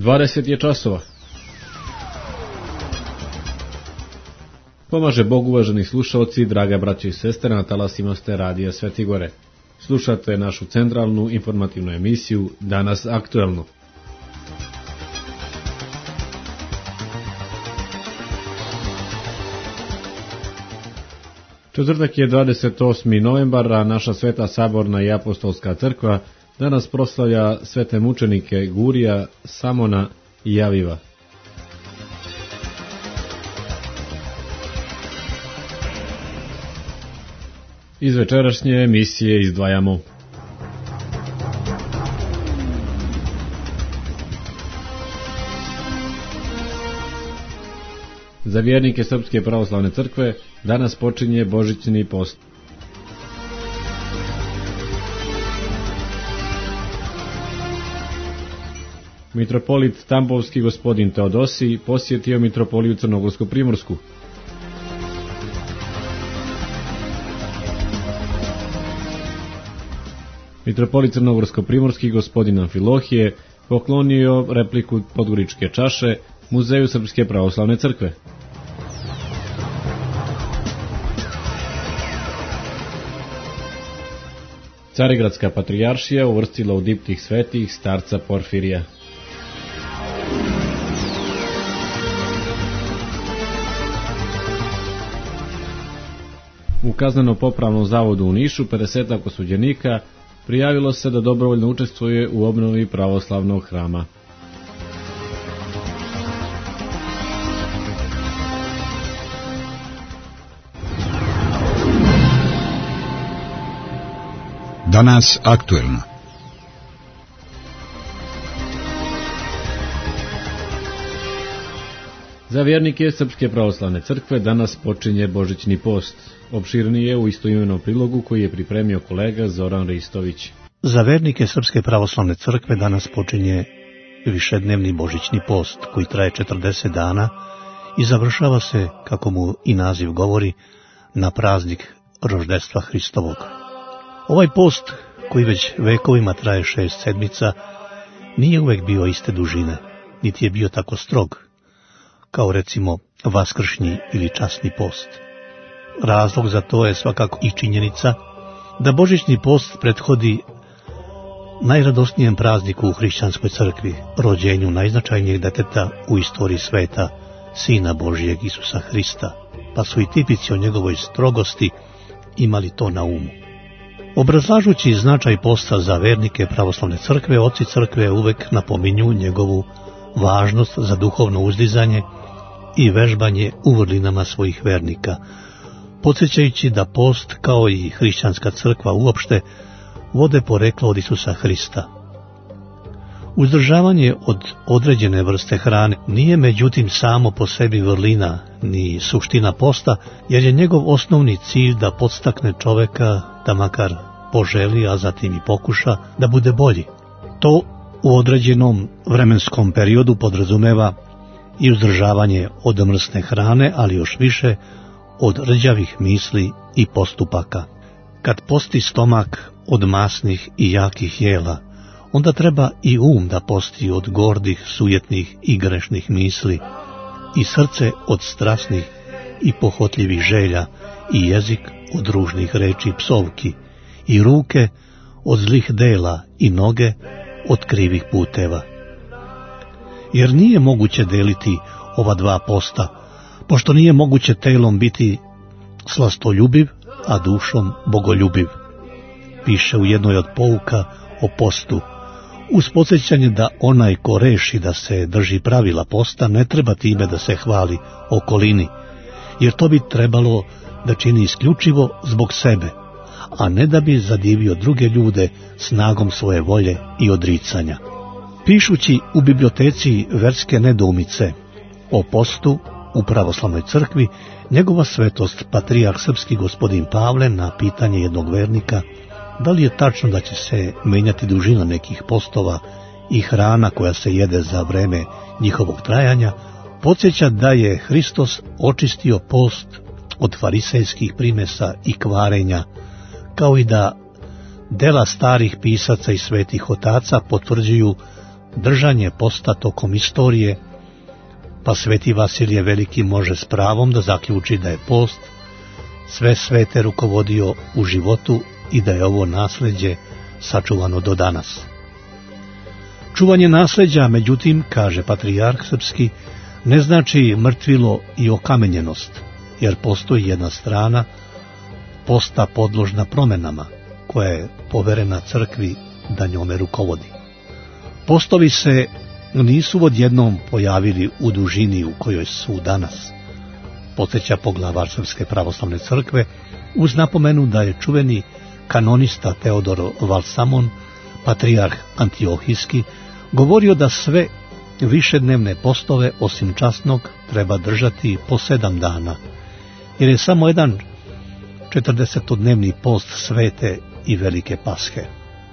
20 je časova. Pomaže Bog, uvaženi slušalci, draga braća i sestre, na talasima ste radija Svetigore. Slušate našu centralnu informativnu emisiju Danas aktuelno. Četvrtak je 28. novembar, a naša Sveta Saborna i Apostolska crkva danas proslavlja svete mučenike Gurija, Samona i Javiva. Iz večerašnje emisije izdvajamo: za vjernike Srpske pravoslavne crkve danas počinje Božićni post. Mitropolit Tambovski gospodin Teodosij posjetio mitropoliju Crnogorsku-primorsku. Mitropolit Crnogorsko-primorski gospodin Amfilohije poklonio repliku podgoričke čaše Muzeju Srpske pravoslavne crkve. Carigradska patrijaršija uvrstila u diptih svetih starca Porfirija. U kazneno-popravnom zavodu u Nišu 50 osuđenika prijavilo se da dobrovoljno učestvuje u obnovi pravoslavnog hrama. Danas aktuelno. Za vjernike Srpske pravoslavne crkve danas počinje Božićni post. Opširnije u istoimenom prilogu koji je pripremio kolega Zoran Ristović. Za vjernike Srpske pravoslavne crkve danas počinje višednevni Božićni post koji traje 40 dana i završava se, kako mu i naziv govori, na praznik roždestva Hristovog. Ovaj post, koji već vekovima traje 6 sedmica, nije uvek bio iste dužine, niti je bio tako strog, kao recimo vaskršnji ili časni post. Razlog za to je svakako i činjenica da Božićni post prethodi najradosnijem prazniku u hrišćanskoj crkvi, rođenju najznačajnijeg deteta u istoriji sveta, Sina Božijeg Isusa Hrista, pa su i tipici o njegovoj strogosti imali to na umu. Obrazlažući značaj posta za vernike pravoslavne crkve, oci crkve uvek napominju njegovu važnost za duhovno uzdizanje i vežbanje u vrlinama svojih vernika, podsjećajući da post, kao i hrišćanska crkva uopšte, vode poreklo od Isusa Hrista. Uzdržavanje od određene vrste hrane nije međutim samo po sebi vrlina ni suština posta, jer je njegov osnovni cilj da podstakne čoveka da makar poželi, a zatim i pokuša da bude bolji. To u određenom vremenskom periodu podrazumeva i uzdržavanje od mrsne hrane, ali još više od rđavih misli i postupaka. Kad posti stomak od masnih i jakih jela, onda treba i da posti od gordih, sujetnih i grešnih misli, i srce od strasnih i pohotljivih želja, i jezik od ružnih reči i psovki, i ruke od zlih dela, i noge od krivih puteva. Jer nije moguće deliti ova dva posta, pošto nije moguće telom biti slastoljubiv, a dušom bogoljubiv. Piše u jednoj od pouka o postu, uz podsjećanje da onaj ko reši da se drži pravila posta ne treba time da se hvali okolini, jer to bi trebalo da čini isključivo zbog sebe, a ne da bi zadivio druge ljude snagom svoje volje i odricanja. Pišući u biblioteci verske nedoumice o postu u pravoslavnoj crkvi, njegova svetost patrijarh srpski gospodin Pavle na pitanje jednog vernika da li je tačno da će se menjati dužina nekih postova i hrana koja se jede za vreme njihovog trajanja, podsjeća da je Hristos očistio post od farisejskih primesa i kvarenja, kao i da dela starih pisaca i svetih otaca potvrđuju držanje posta tokom istorije, pa sveti Vasilije Veliki može s pravom da zaključi da je post sve svete rukovodio u životu i da je ovo nasleđe sačuvano do danas. Čuvanje nasleđa, međutim, kaže patrijarh srpski, ne znači mrtvilo i okamenjenost, jer postoji jedna strana posta podložna promjenama, koja je poverena crkvi da njome rukovodi. Postovi se nisu odjednom pojavili u dužini u kojoj su danas, podsjeća poglavar Srpske pravoslavne crkve, uz napomenu da je čuveni kanonista Teodor Valsamon, patrijarh Antiohijski, govorio da sve višednevne postove osim časnog treba držati po 7 dana, jer je samo jedan 40-dnevni post svete i velike Pashe.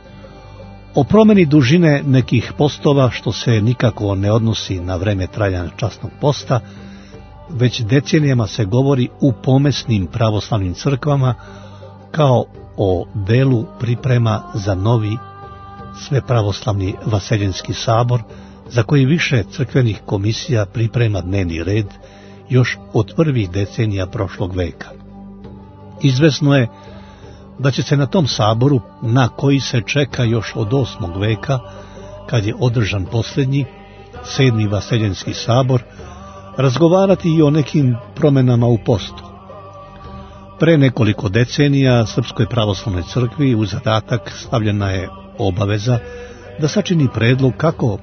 O promjeni dužine nekih postova, što se nikako ne odnosi na vreme trajanja časnog posta, već decenijama se govori u pomesnim pravoslavnim crkvama kao o delu priprema za novi svepravoslavni Vaseljenski sabor, za koji više crkvenih komisija priprema dnevni red još od prvih decenija prošlog veka. Izvesno je da će se na tom saboru, na koji se čeka još od 8. veka, kad je održan posljednji, 7. Vaseljenski sabor, razgovarati i o nekim promjenama u postu. Pre nekoliko decenija Srpskoj pravoslavnoj crkvi u zadatak stavljena je obaveza da sačini predlog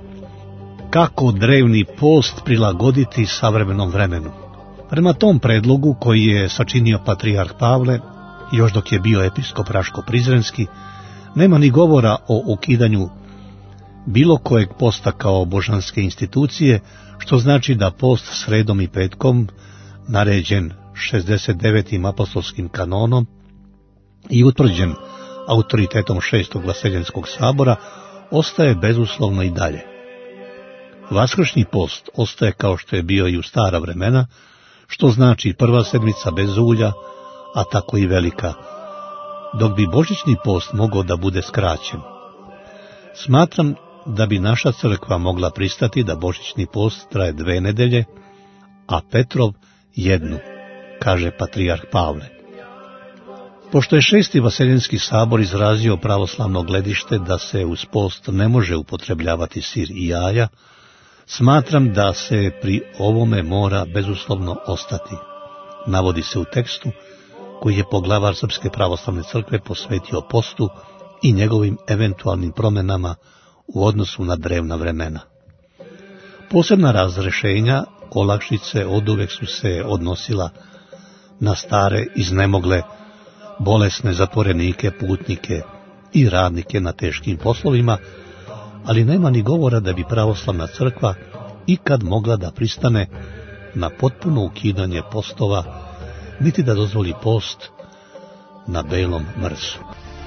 kako drevni post prilagoditi savremenom vremenu. Prema tom predlogu, koji je sačinio patrijarh Pavle, još dok je bio episkop Raško-Prizrenski, nema ni govora o ukidanju bilo kojeg posta kao božanske institucije, što znači da post sredom i petkom, naređen 69. apostolskim kanonom i utvrđen autoritetom 6. Vaseljenskog sabora, ostaje bezuslovno i dalje. Vaskršnji post ostaje kao što je bio i u stara vremena, što znači prva sedmica bez ulja, a tako i velika, dok bi božićni post mogao da bude skraćen. Smatram da bi naša crkva mogla pristati da božićni post traje 2 nedelje, a Petrov 1, kaže patrijarh Pavle. Pošto je 6. Vaseljenski sabor izrazio pravoslavno gledište da se uz post ne može upotrebljavati sir i jaja, smatram da se pri ovome mora bezuslovno ostati. Navodi se u tekstu koji je poglavar Srpske pravoslavne crkve posvetio postu i njegovim eventualnim promjenama u odnosu na drevna vremena. Posebna razrešenja, olakšice oduvek su se odnosila na stare, iznemogle, bolesne zatvorenike, putnike i radnike na teškim poslovima, ali nema ni govora da bi pravoslavna crkva ikad mogla da pristane na potpuno ukidanje postova, niti da dozvoli post na belom mrzu.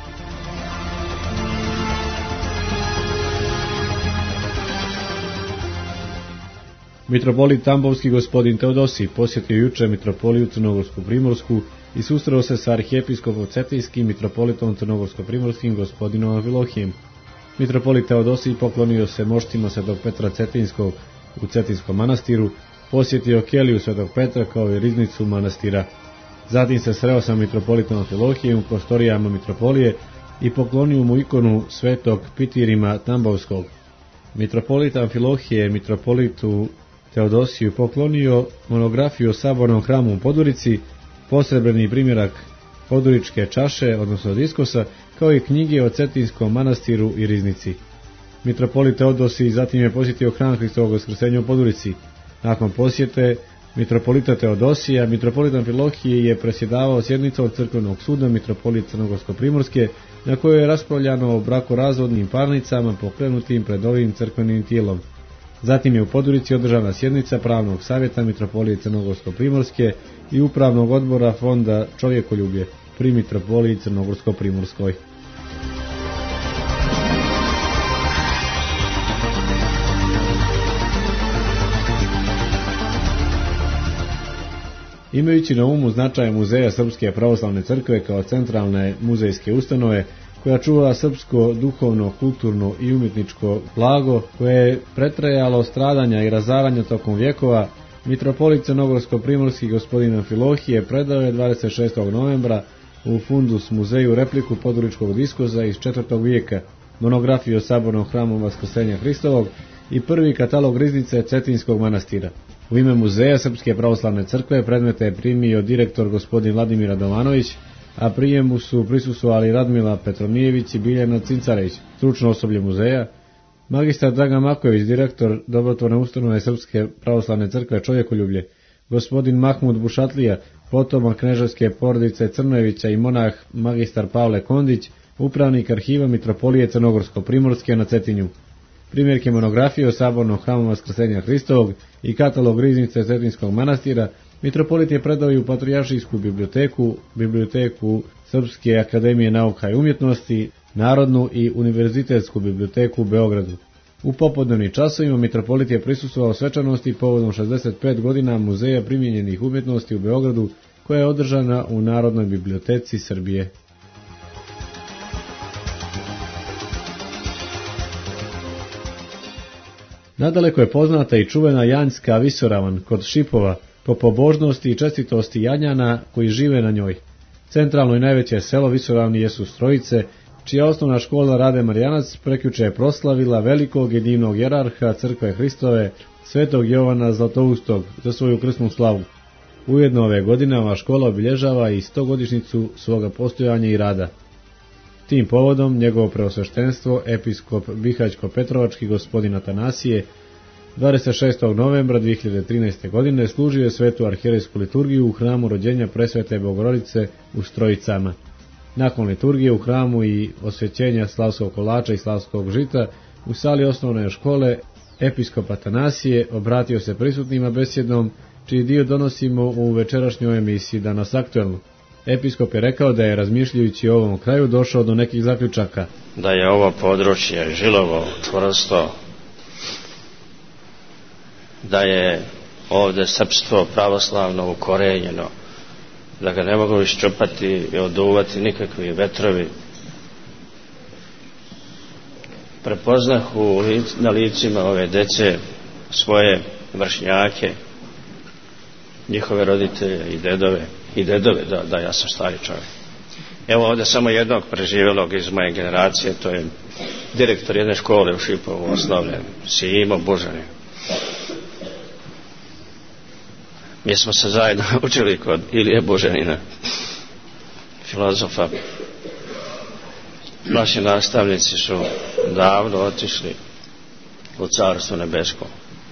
Mitropolit Tambovski gospodin Teodosij posjetio juče mitropoliju Crnogorsko-Primorsku i susreo se sa arhijepiskopom Cetinjskim mitropolitom Crnogorsko-Primorskim gospodinom Amfilohijem. Mitropolit Teodosij poklonio se moštima Svetog Petra Cetinjskog u Cetinskom manastiru, posjetio keliju Svetog Petra kao i riznicu manastira. Zatim se sreo sa mitropolitom Amfilohijem u prostorijama mitropolije i poklonio mu ikonu Svetog Pitirima Tambovskog. Mitropolit Amfilohije mitropolitu Teodosiju poklonio monografiju o sabornom hramu u Podurici, posrebreni primjerak poduričke čaše, odnosno diskosa, kao i knjige o Cetinskom manastiru i riznici. Mitropolit Teodosij zatim je posjetio hram Hristovog Vaskrsenja u Podurici. Nakon posjete mitropolita Teodosija, mitropolit Amfilohije je presjedavao sjednicom crkvenog suda mitropolit Crnogorsko-Primorske, na kojoj je raspravljano o brakorazvodnim parnicama pokrenutim pred ovim crkvenim tijelom. Zatim je u Podurici održana sjednica pravnog savjeta mitropolije Crnogorsko-Primorske i upravnog odbora fonda Čovjekoljublje pri mitropoliji Crnogorsko-Primorskoj. Imajući na umu značaj muzeja Srpske pravoslavne crkve kao centralne muzejske ustanove, koja čuva srpsko duhovno, kulturno i umjetničko blago, koje je pretrajalo stradanja i razaranja tokom vjekova, mitropolit crnogorsko-primorski gospodin Amfilohije predao je 26. novembra u Fundus muzeju repliku područkog diskuza iz 4. vijeka, monografiju o sabornom hramu Vaskrsenja Hristovog i prvi katalog riznice Cetinskog manastira. U ime muzeja Srpske pravoslavne crkve predmete je primio direktor gospodin Vladimir Radovanović, a prijemu su prisustvovali Radmila Petronijević i Biljana Cincarević, stručno osoblje muzeja, magistar Dragan Maković, direktor dobrotvorne ustanove Srpske pravoslavne crkve Čovjekoljublje, gospodin Mahmud Bušatlija, potomak kneževske porodice Crnojevića i monah magistar Pavle Kondić, upravnik arhiva Mitropolije Crnogorsko-primorske na Cetinju, primjerke monografije o sabornom hramu Vaskrsenja Hristovog i katalog riznice Cetinskog manastira mitropolit je predao i u Patrijaršijsku biblioteku, biblioteku Srpske akademije nauka i umjetnosti, Narodnu i univerzitetsku biblioteku u Beogradu. U popodnevnim časovima mitropolit je prisustvovao svečanosti povodom 65 godina Muzeja primijenjenih umjetnosti u Beogradu, koja je održana u Narodnoj biblioteci Srbije. Nadaleko je poznata i čuvena Janjska visoravan kod Šipova po pobožnosti i čestitosti Janjana koji žive na njoj. Centralno i najveće selo visoravni jesu Strojice, čija osnovna škola Rade Marijanac prekjuče je proslavila velikog i divnog jerarha Crkve Hristove, svetog Jovana Zlatoustog, za svoju krsnu slavu. Ujedno ove godine ova škola obilježava i 100-godišnjicu svoga postojanja i rada. Tim povodom njegovo preosveštenstvo, episkop Bihaćko-Petrovački gospodin Atanasije, 26. novembra 2013. godine služio je svetu arhijerejsku liturgiju u hramu rođenja Presvete Bogorodice u Strojicama. Nakon liturgije u hramu i osvećenja slavskog kolača i slavskog žita u sali osnovne škole, episkop Atanasije obratio se prisutnima besjedom, čiji dio donosimo u večerašnjoj emisiji Danas aktuelno. Episkop je rekao da je, razmišljajući o ovom kraju, došao do nekih zaključaka. Da je ovo područje žilovo, čvrsto, da je ovdje srpstvo pravoslavno ukorenjeno, da ga ne mogu iščupati i oduvati nikakvi vetrovi. Prepoznah na licima ove dece svoje vršnjake, njihove roditelje i dedove, da ja sam stari čovjek. Evo ovdje samo jednog preživjelog iz moje generacije, to je direktor jedne škole u Šipovu osnovne, Simo Bužanin. Mi smo se zajedno učili kod Ilije Bužanina, filozofa. Naši nastavnici su davno otišli u Carstvo nebesko.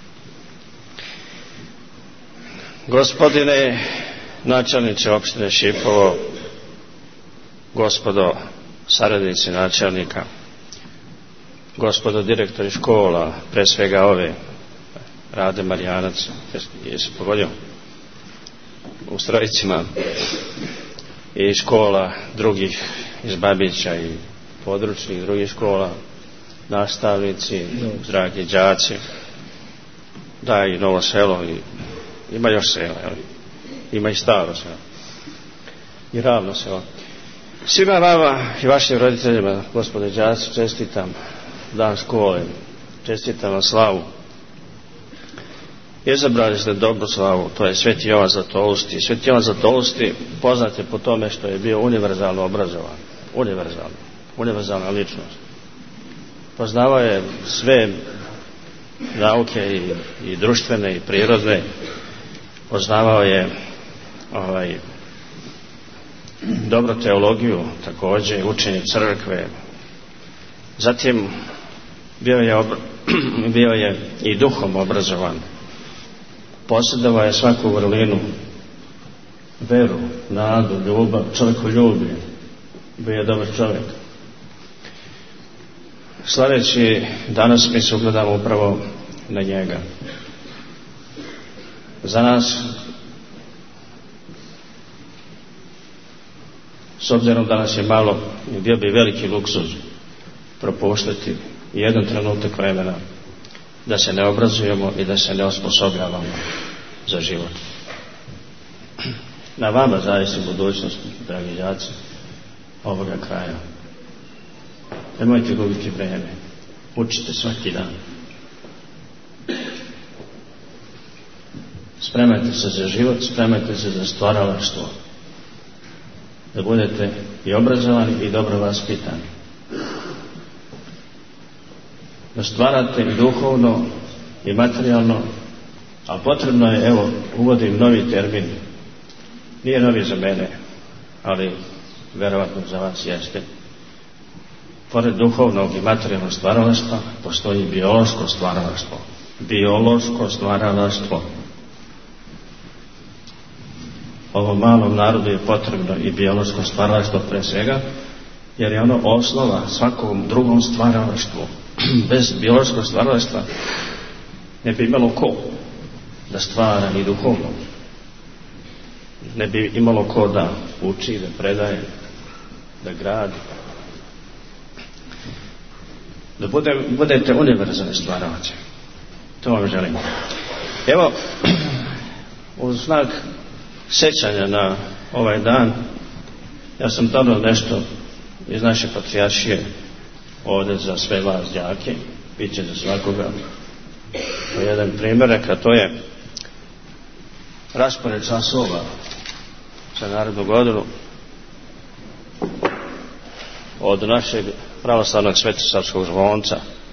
Gospodine načelniče opštine Šipovo, gospodo saradnici načelnika, gospodo direktori škola, pre svega ove Rade Marijanac, jesi pogodio u Strojicima, i škola drugih iz Babića i područnih drugih škola, nastavnici, dragi đaci, da, i Novo Selo, i ima još sela, ima i Staro Selo i Ravno Selo. Svima vama i vašim roditeljima, gospode đaci, čestitam dan škole, čestitam vam slavu. Izabrali ste dobru slavu, to je Sveti Jovan Zlatousti. Sveti Jovan Zlatousti poznat je po tome što je bio univerzalno obrazovan, univerzalna ličnost. Poznavao je sve nauke i društvene i prirodne, poznavao je dobro teologiju, također učenje crkve. Zatim bio je i duhom obrazovan. Posjedovao je svaku vrlinu, veru, nadu, ljubav, čovjekoljublje. Bio je dobar čovjek. Slaveći danas mi se ugledamo upravo na njega. Za nas, s obzirom da nas je malo, bio bi veliki luksuz propuštati jedan trenutak vremena da se ne obrazujemo i da se ne osposobljavamo za život. Na vama zavisi budućnost, dragi đaci, ovoga kraja. Nemojte gubiti vreme. Učite svaki dan. Spremajte se za život, spremajte se za stvaralaštvo. Da budete i obrazovani i dobro vaspitani. Da stvarate i duhovno i materijalno, a potrebno je, evo, uvodim novi termin. Nije novi za mene, ali verovatno za vas jeste. Pored duhovnog i materijalnog stvaralaštva postoji biološko stvaralaštvo. Biološko stvaralaštvo. Ovom malom narodu je potrebno i biološko stvaralaštvo pre svega, jer je ono osnova svakom drugom stvaralaštvu. Bez biološkog stvaralaštva ne bi imalo ko da stvara ni duhovno. Ne bi imalo ko da uči, da predaje, da gradi. Da budete univerzalni stvaralac. To vam želim. Evo, u znak sećanja na ovaj dan, ja sam donio nešto iz naše patrijaršije ovdje za sve vas đake, bit će za svakoga po jedan primjerak, a to je raspored časova za narednu godinu od našeg pravoslavnog svetosavskog zvonca.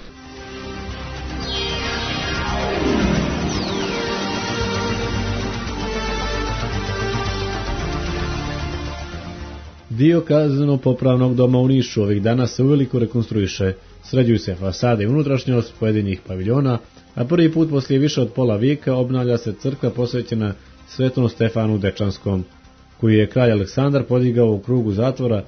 Dio kazneno-popravnog doma u Nišu ovih dana se uveliko rekonstruiše. Sređuju se fasade i unutrašnjost pojedinih paviljona, a prvi put poslije više od pola vijeka obnavlja se crkva posvećena Svetom Stefanu Dečanskom, koji je kralj Aleksandar podigao u krugu zatvora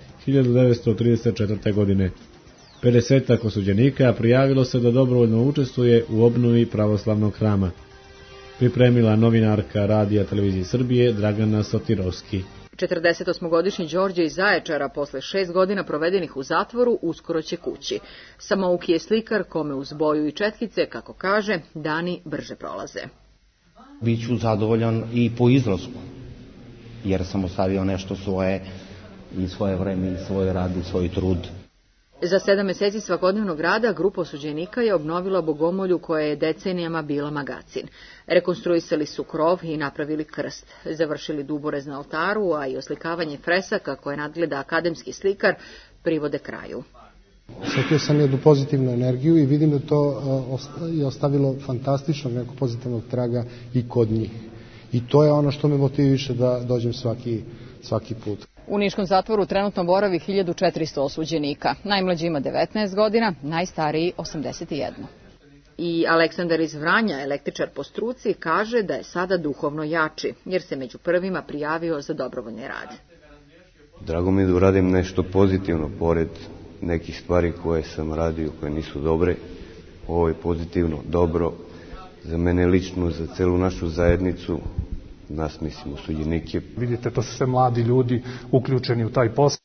1934. godine. 50 osuđenika prijavilo se da dobrovoljno učestvuje u obnovi pravoslavnog hrama. Pripremila novinarka Radija Televizije Srbije Dragana Sotirovski. 48-godišnji Đorđe iz Zaječara posle 6 godina provedenih u zatvoru uskoro će kući. Samouki je slikar kome uz boju i četkice, kako kaže, dani brže prolaze. Biću zadovoljan i po izlasku, jer sam ostavio nešto svoje i svoje vreme i svoj rad i svoj trud. Za 7 meseci svakodnevnog rada grupa osuđenika je obnovila bogomolju koja je decenijama bila magacin. Rekonstruisali su krov i napravili krst, završili duborez na oltaru, a i oslikavanje fresaka koje nadgleda akademski slikar privode kraju. Osjetio sam jednu pozitivnu energiju i vidim da to je ostavilo fantastičnog nekog pozitivnog traga i kod njih. I to je ono što me motiviše da dođem svaki put. U niškom zatvoru trenutno boravi 1400 osuđenika. Najmlađi ima 19 godina, najstariji 81. I Aleksandar iz Vranja, električar po struci, kaže da je sada duhovno jači, jer se među prvima prijavio za dobrovoljni rad. Drago mi je da uradim nešto pozitivno, pored nekih stvari koje sam radio, koje nisu dobre. Ovo je pozitivno, dobro, za mene lično, za celu našu zajednicu, nas mislim osuđenike. Vidite, to su sve mladi ljudi uključeni u taj posao.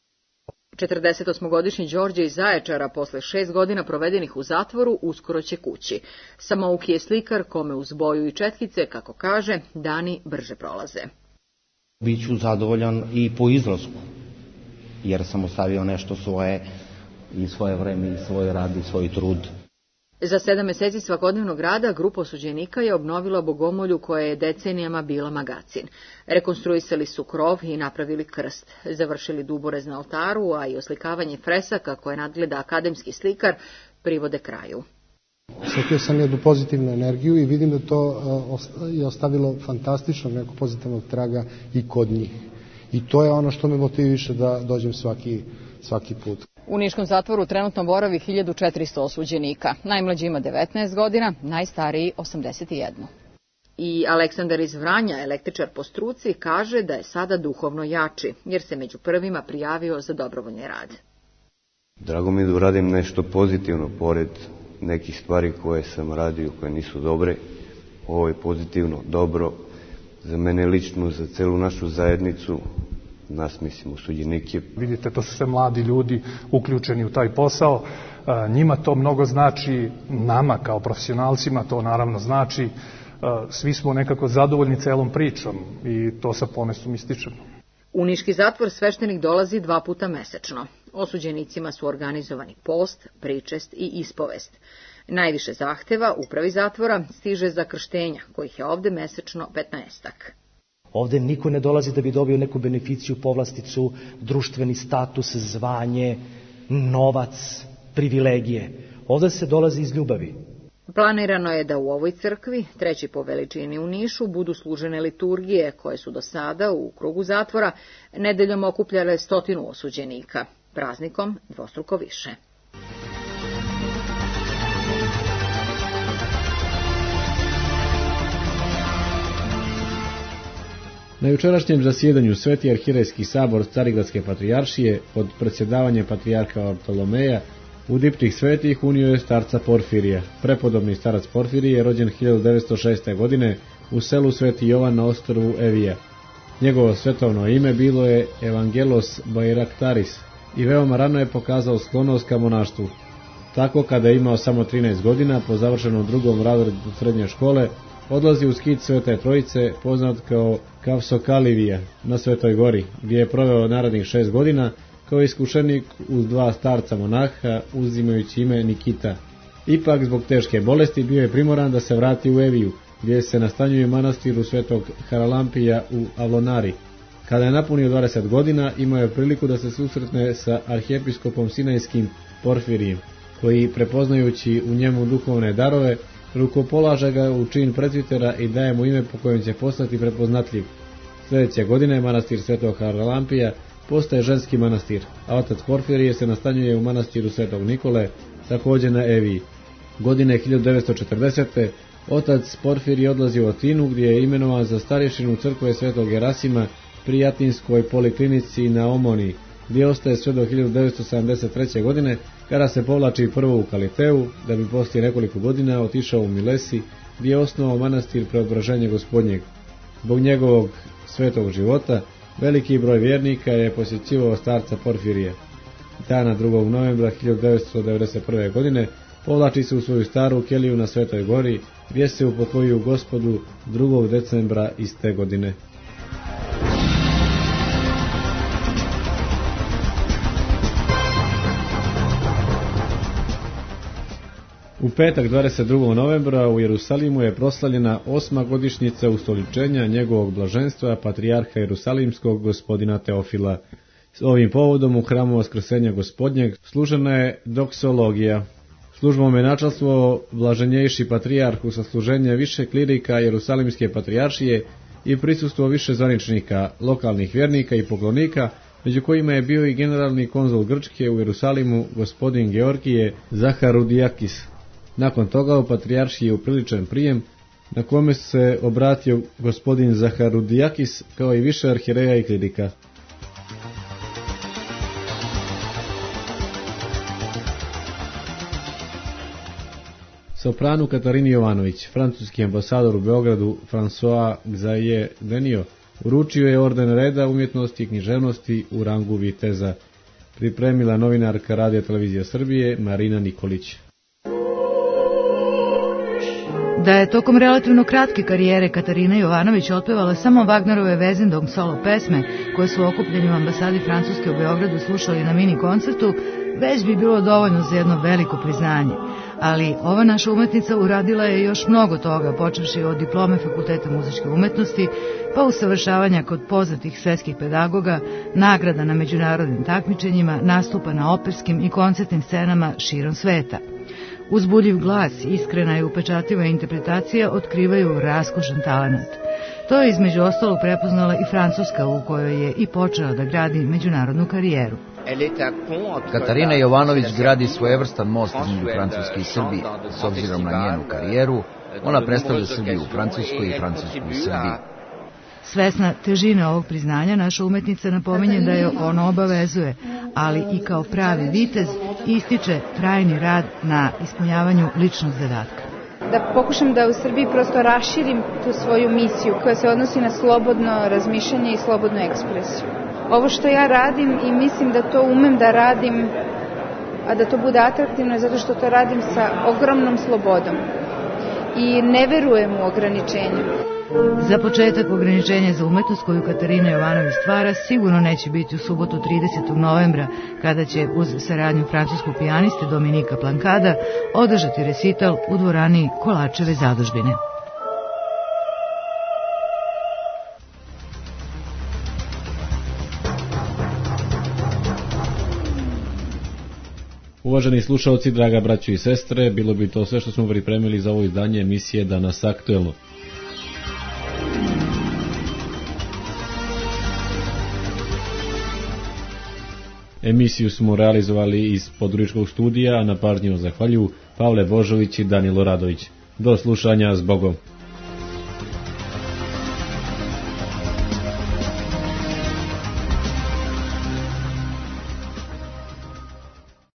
48-godišnji Đorđe iz Zaječara posle 6 godina provedenih u zatvoru uskoro će kući. Samouki je slikar kome uz boju i četkice, kako kaže, dani brže prolaze. Biću zadovoljan i po izlasku, jer sam ostavio nešto svoje i svoje vreme i svoj rad i svoj trud. Za 7 meseci svakodnevnog rada grupa osuđenika je obnovila bogomolju koja je decenijama bila magacin. Rekonstruisali su krov i napravili krst, završili duborez na oltaru, a i oslikavanje fresaka koje nadgleda akademski slikar privode kraju. Osjetio sam jednu pozitivnu energiju i vidim da to je ostavilo fantastičnog nekog pozitivnog traga i kod njih. I to je ono što me motiviše da dođem svaki put. U niškom zatvoru trenutno boravi 1400 osuđenika. Najmlađi ima 19 godina, najstariji 81. I Aleksandar iz Vranja, električar po struci, kaže da je sada duhovno jači, jer se među prvima prijavio za dobrovoljni rad. Drago mi je da uradim nešto pozitivno, pored nekih stvari koje sam radio, koje nisu dobre. Ovo je pozitivno, dobro, za mene lično, za celu našu zajednicu, nas mislim osuđenike. Vidite, to su sve mladi ljudi uključeni u taj posao. Njima to mnogo znači, nama kao profesionalcima to naravno znači. Svi smo nekako zadovoljni celom pričom i to sa ponosom ističemo. U niški zatvor sveštenik dolazi 2 puta mesečno. Osuđenicima su organizovani post, pričest i ispovest. Najviše zahteva upravi zatvora stiže za krštenja, kojih je ovde mesečno 15-ak. Ovde niko ne dolazi da bi dobio neku beneficiju, povlasticu, društveni status, zvanje, novac, privilegije. Ovde se dolazi iz ljubavi. Planirano je da u ovoj crkvi, treći po veličini u Nišu, budu služene liturgije koje su do sada u krugu zatvora nedeljom okupljale 100 osuđenika, praznikom dvostruko više. Na jučerašnjem zasjedanju Sveti arhirejski sabor Carigradske patrijaršije pod predsjedavanjem patrijarha Bartolomeja u diptih svetih unio je starca Porfirija. Prepodobni starac Porfirije je rođen 1906. godine u selu Sveti Jovan na ostrvu Evija. Njegovo svetovno ime bilo je Evangelos Bairaktaris i veoma rano je pokazao sklonost ka monaštvu. Tako, kada je imao samo 13 godina, po završenom drugom razredu srednje škole, odlazi u skit Svete Trojice, poznat kao Kavsokalivija, na Svetoj gori, gdje je proveo narednih 6 godina kao iskušenik uz 2 starca monaha, uzimajući ime Nikita. Ipak, zbog teške bolesti, bio je primoran da se vrati u Eviju, gdje se nastanjuje manastiru Svetog Haralampija u Avlonari. Kada je napunio 20 godina, imao je priliku da se susretne sa arhijepiskopom Sinajskim Porfirijem, koji, prepoznajući u njemu duhovne darove, rukopolaže ga u čin prezbitera i daje mu ime po kojem će postati prepoznatljiv. Sljedeće godine manastir Svetog Haralampija postaje ženski manastir, a otac Porfirije se nastanjuje u manastiru Svetog Nikole, također na Eviji. Godine 1940. otac Porfirije odlazi u Atinu, gdje je imenovan za starješinu crkve Svetog Gerasima pri Atinskoj poliklinici na Omoniji, gdje ostaje sve do 1973. godine, kada se povlači prvo u Kaliteu, da bi poslije nekoliko godina otišao u Milesi, gdje je osnovao manastir Preobraženja Gospodnjeg. Zbog njegovog svetog života, veliki broj vjernika je posjećivao starca Porfirije. Dana 2. novembra 1991. godine povlači se u svoju staru keliju na Svetoj gori, gdje se upokojio Gospodu 2. decembra iste godine. U petak 22. novembra u Jerusalimu je proslavljena 8. godišnjica ustoličenja njegovog blaženstva patrijarha Jerusalimskog gospodina Teofila. S ovim povodom u hramu Vaskrsenja Gospodnjeg služena je doksologija. Službom je načastvovao blaženjejši patrijarh u sasluženje više klirika Jerusalimske patrijaršije i prisustvo više zvaničnika, lokalnih vjernika i poklonika, među kojima je bio i generalni konzul Grčke u Jerusalimu gospodin Georgije Zaharudijakis. Nakon toga u patrijaršiji je upriličen prijem, na kome se obratio gospodin Zaharudijakis kao i više arhijereja i klirika. Sopranu Katarini Jovanović, francuski ambasador u Beogradu François Xavier Denio, uručio je orden reda umjetnosti i književnosti u rangu viteza. Pripremila novinarka Radio Televizije Srbije Marina Nikolić. Da je tokom relativno kratke karijere Katarina Jovanović otpevala samo Wagnerove Wesendonck solo pesme koje su okupljeni u ambasadi Francuske u Beogradu slušali na mini koncertu, već bi bilo dovoljno za jedno veliko priznanje. Ali ova naša umetnica uradila je još mnogo toga, počevši od diplome Fakulteta muzičke umetnosti, pa usavršavanja kod poznatih svetskih pedagoga, nagrada na međunarodnim takmičenjima, nastupa na operskim i koncertnim scenama širom sveta. Uzbudljiv glas, iskrena i upečatljiva interpretacija otkrivaju raskošan talenat. To je između ostalog prepoznala i Francuska, u kojoj je i počela da gradi međunarodnu karijeru. Katarina Jovanović gradi svojevrstan most između Francuske i Srbije. S obzirom na njenu karijeru, ona predstavlja Srbiju u Francuskoj i Francusku u Srbiji. Svesna težine ovog priznanja, naša umetnica napominje da je ono obavezuje, ali i kao pravi vitez ističe trajni rad na ispunjavanju ličnog zadatka. Da pokušam da u Srbiji prosto raširim tu svoju misiju koja se odnosi na slobodno razmišljanje i slobodnu ekspresiju. Ovo što ja radim i mislim da to umem da radim, a da to bude atraktivno je zato što to radim sa ogromnom slobodom i ne verujem u ograničenje. Za početak, ograničenje za umetnost koju Katarina Jovanović stvara sigurno neće biti u subotu 30. novembra, kada će uz saradnju francuskog pijaniste Dominika Plankada održati resital u dvorani Kolačeve zadužbine. Uvaženi slušalci, draga braćo i sestre, bilo bi to sve što smo pripremili za ovo izdanje emisije Danas aktuelno. Emisiju smo realizovali iz Podgoričkog studija, a na pažnju zahvaljuju Pavle Božović i Danilo Radović. Do slušanja, s Bogom.